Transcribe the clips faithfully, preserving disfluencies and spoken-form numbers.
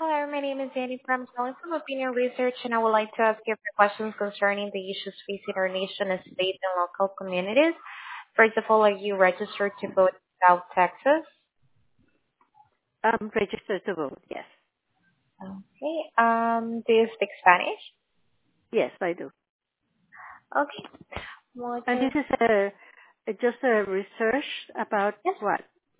Hello, my name is Annie from calling from Opinion Research, and I would like to ask you a few questions concerning the issues facing our nation, state, and local communities. First of all, are you registered to vote in South Texas? I'm registered to vote, yes. Okay. Um, do you speak Spanish? Yes, I do. Okay. And Muchas. this is a, a just a research about Yes. what?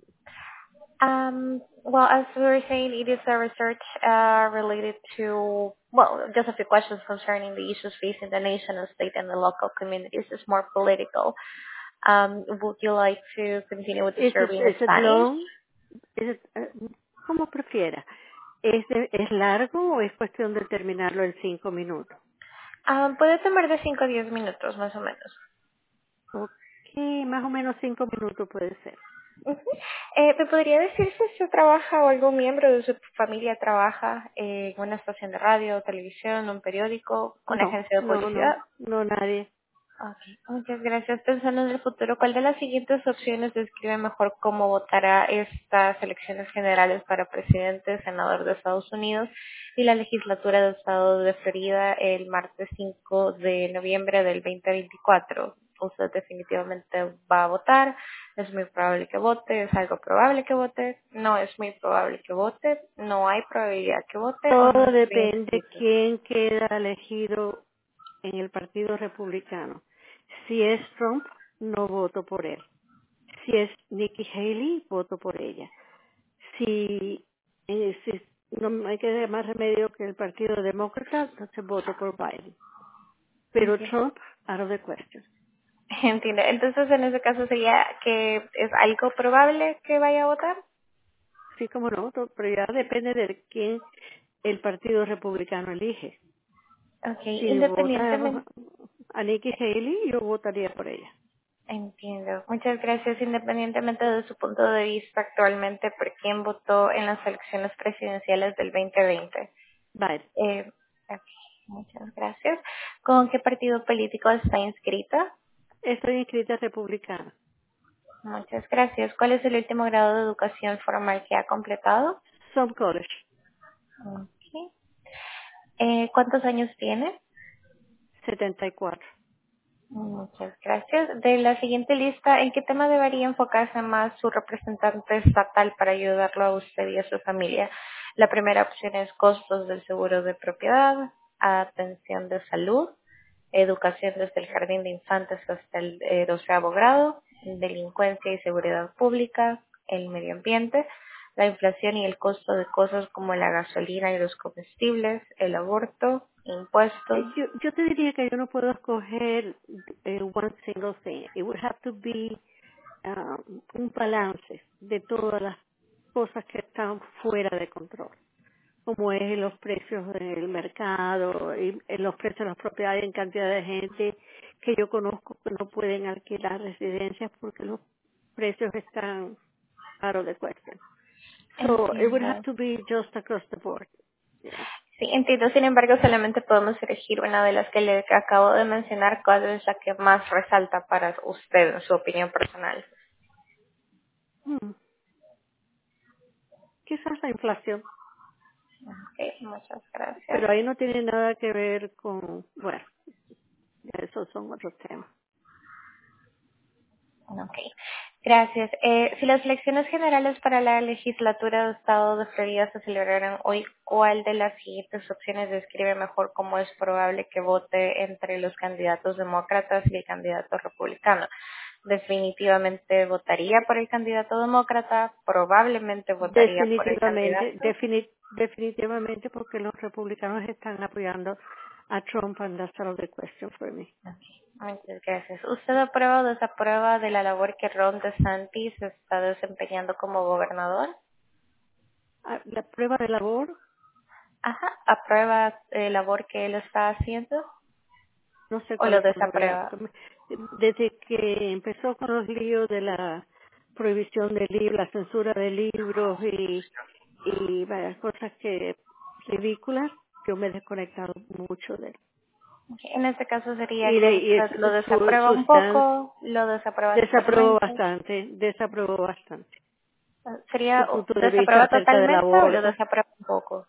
Um, well, as we were saying, it is a research uh, related to, well, just a few questions concerning the issues facing the nation, state, and the local communities. It's more political. Um, would you like to continue with the Is it, survey in is it Spanish? long? Is it, uh, como prefiera. ¿Es, de- ¿Es largo o es cuestión de terminarlo en cinco minutos? Um, puede tomar de cinco a diez minutos, más o menos. Ok, más o menos cinco minutos puede ser. Ujú. Eh, ¿Me podría decir si usted trabaja o algún miembro de su familia trabaja en una estación de radio, televisión, un periódico, una No, agencia de no, no, publicidad? no nadie. Ok, muchas gracias. Pensando en el futuro, ¿cuál de las siguientes opciones describe mejor cómo votará estas elecciones generales para presidente, senador de Estados Unidos y la legislatura del estado de Florida el martes cinco de noviembre del veinte veinticuatro? ¿Usted definitivamente va a votar? ¿Es muy probable que vote? ¿Es algo probable que vote? ¿No es muy probable que vote? ¿No hay probabilidad que vote? ¿O no Todo está bien depende escrito? quién queda elegido en el Partido Republicano. Si es Trump, no voto por él. Si es Nikki Haley, voto por ella. Si, eh, si no me queda más remedio que el Partido Demócrata, entonces voto por Biden. Pero Ok. Trump, out of the question. Entiendo. Entonces, en ese caso sería que es algo probable que vaya a votar. Sí, como no, to- pero ya depende de quién el Partido Republicano elige. Ok, Si vota independientemente. a Nikki Haley, yo votaría por ella. Entiendo. Muchas gracias. Independientemente de su punto de vista actualmente, ¿por quién votó en las elecciones presidenciales del veinte veinte? Biden. Eh, ok, muchas gracias. ¿Con qué partido político está inscrita? Estoy inscrita republicana. Muchas gracias. ¿Cuál es el último grado de educación formal que ha completado? Some college. Ok. Eh, ¿Cuántos años tiene? setenta y cuatro. Muchas gracias. De la siguiente lista, ¿en qué tema debería enfocarse más su representante estatal para ayudarlo a usted y a su familia? La primera opción es costos del seguro de propiedad, atención de salud, educación desde el jardín de infantes hasta el eh, doceavo grado, delincuencia y seguridad pública, el medio ambiente, la inflación y el costo de cosas como la gasolina y los comestibles, el aborto, impuestos. Eh, Yo, yo te diría que yo no puedo escoger eh, one single thing. It would have to be um, un balance de todas las cosas que están fuera de control, como es los precios del mercado, y en los precios de las propiedades en cantidad de gente que yo conozco que no pueden alquilar residencias porque los precios están out of the question. So it would have Entiendo. to be just across the board. Yeah. Sí, entiendo. Sin embargo, solamente podemos elegir una de las que le acabo de mencionar, cuál es la que más resalta para usted, en su opinión personal. Hmm. Quizás la inflación. Ok, muchas gracias. Pero ahí no tiene nada que ver con, bueno, ya esos son otros temas. Ok, gracias. Eh, si las elecciones generales para la legislatura del Estado de Florida se celebraran hoy, ¿cuál de las siguientes opciones describe mejor cómo es probable que vote entre los candidatos demócratas y el candidato republicano? Definitivamente votaría por el candidato demócrata, probablemente votaría por el Definitivamente, candidato. defini- definitivamente porque los republicanos están apoyando a Trump and that's out of the question for me. Ok, muchas gracias. ¿Usted aprueba o desaprueba de la labor que Ron DeSantis está desempeñando como gobernador? Ah, La prueba de labor, Ajá. ¿Aprueba la labor que él está haciendo no sé o lo cuáles son las reales. desaprueba? Desde que empezó con los líos de la prohibición de libros, la censura de libros y, y varias cosas que ridículas, yo me he desconectado mucho de él. Ok, en este caso sería Y, que le, y usted lo es- su, desaprueba su un stance poco, lo desaprueba desaprobó totalmente. bastante, desaprobó bastante. Su ¿Sería punto de vista desaprueba acerca del totalmente o lo aborto. desaprueba un poco?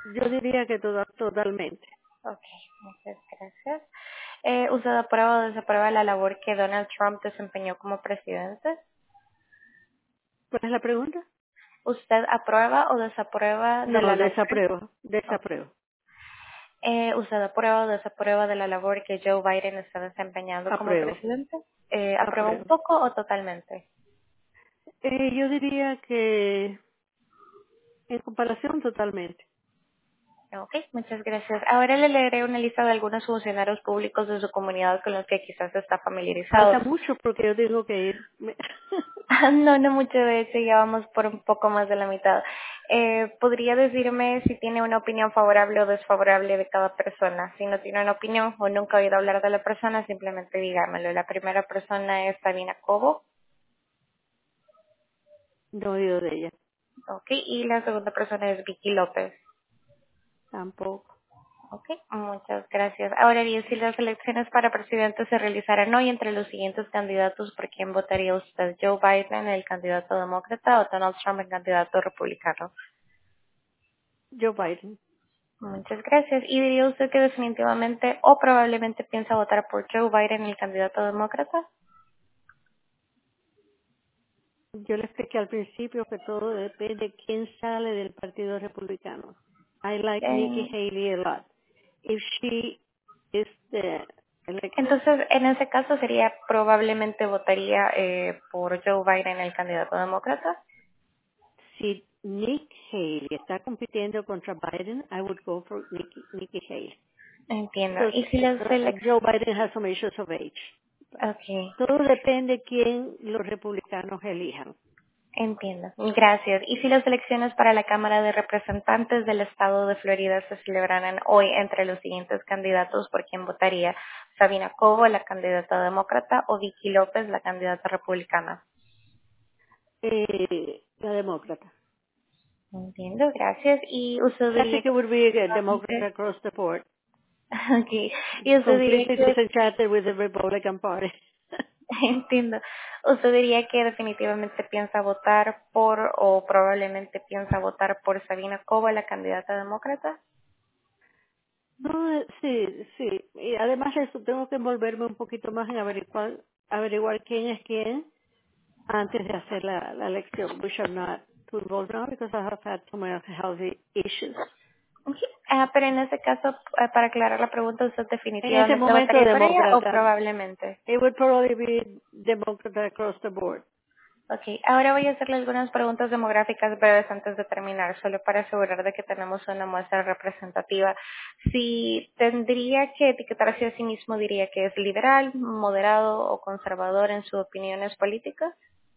Yo diría que toda, totalmente. Ok, muchas gracias. Eh, ¿Usted aprueba o desaprueba la labor que Donald Trump desempeñó como presidente? ¿Cuál es la pregunta? ¿Usted aprueba o desaprueba de la No, labor? desapruebo, Ok. desapruebo. Eh, ¿Usted aprueba o desaprueba de la labor que Joe Biden está desempeñando como Apruebo, presidente? Eh, ¿Aprueba un apruebo. poco o totalmente? Eh, yo diría que en comparación totalmente. Ok, muchas gracias. Ahora le leeré una lista de algunos funcionarios públicos de su comunidad con los que quizás está Falta familiarizado. mucho porque yo tengo que ir. Me- No, no mucho, de hecho ya vamos por un poco más de la mitad. Eh, ¿Podría decirme si tiene una opinión favorable o desfavorable de cada persona? Si no tiene una opinión o nunca ha oído hablar de la persona, simplemente dígamelo. La primera persona es Sabina Cobo, no he oído de ella ok, y la segunda persona es Vicky López. tampoco. Ok, muchas gracias. Ahora bien, si las elecciones para presidente se realizaran hoy entre los siguientes candidatos, ¿por quién votaría usted? ¿Joe Biden, el candidato demócrata, o Donald Trump, el candidato republicano? Joe Biden. Muchas gracias. ¿Y diría usted que definitivamente o probablemente piensa votar por Joe Biden, el candidato demócrata? Yo le expliqué al principio que todo depende de quién sale del Partido Republicano. I like Nikki Eh, Haley a lot. If she is the elected, entonces, en ese caso sería probablemente votaría eh, por Joe Biden, el candidato demócrata. si Nick Haley está compitiendo contra Biden, I would go for Nikki, Nikki Haley. Entiendo. Because ¿Y si las uh, elecciones... Joe Biden has some issues of age. Ok. Todo depende quién los republicanos elijan. Entiendo. Gracias. ¿Y si las elecciones para la Cámara de Representantes del Estado de Florida se celebraran hoy entre los siguientes candidatos, por quién votaría? Sabina Cobo, la candidata demócrata, o Vicky López, la candidata republicana. Eh, la demócrata. Entiendo, gracias. ¿Y usted I diría think que it would be a Democrat definitivamente... across the board. Okay. ¿Y usted diría Completely que... disenchanted with the Republican Party. Entiendo. ¿Usted diría que definitivamente piensa votar por o probablemente piensa votar por Sabina Cobo, la candidata demócrata? No, eh, sí, sí. Y además de eso, tengo que envolverme un poquito más en averiguar, averiguar quién es quién antes de hacer la, la elección. We shall not to involve now because I have had some healthy issues. Ujú. Ah, pero en ese caso, eh, para aclarar la pregunta, ¿usted En ese definitivamente momento, votaría por ella o demócrata. probablemente? It would probably be Democrat across the board. Ok, ahora voy a hacerle algunas preguntas demográficas breves antes de terminar, solo para asegurar de que tenemos una muestra representativa. Si tendría que etiquetarse a sí mismo, diría que es liberal, moderado o conservador en sus opiniones políticas.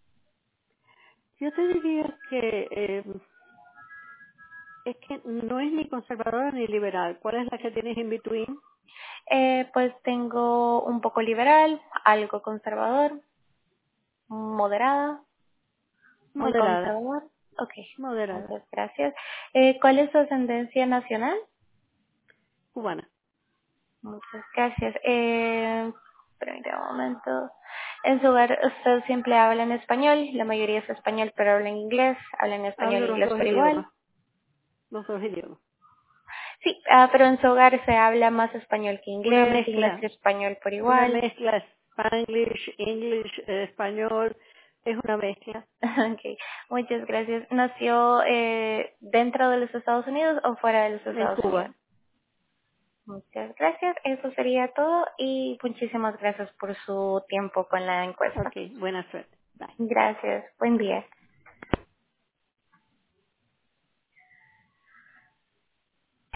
Yo te diría que eh, es que no es ni conservadora ni liberal. ¿Cuál es la que tienes in between? Eh, pues tengo un poco liberal, algo conservador, moderada, muy Moderada. conservador. Ok, Moderada. muchas gracias. Eh, ¿Cuál es su ascendencia nacional? Cubana. Muchas gracias. Eh, permítame un momento. En su hogar, usted siempre habla en español, la mayoría es español, pero habla en inglés, habla en español Hablo e los inglés dos por igual. idiomas. Los dos idiomas. Sí, ah, pero en su hogar se habla más español que Una inglés, inglés mezcla. y español por Una igual. mezcla Spanglish, English, eh, español. Es una mezcla. Okay, muchas gracias. ¿Nació eh, dentro de los Estados Unidos o fuera de los En Estados Unidos? Cuba. Muchas gracias. Eso sería todo y muchísimas gracias por su tiempo con la encuesta. Ok, buena suerte. Bye. Gracias. Buen día.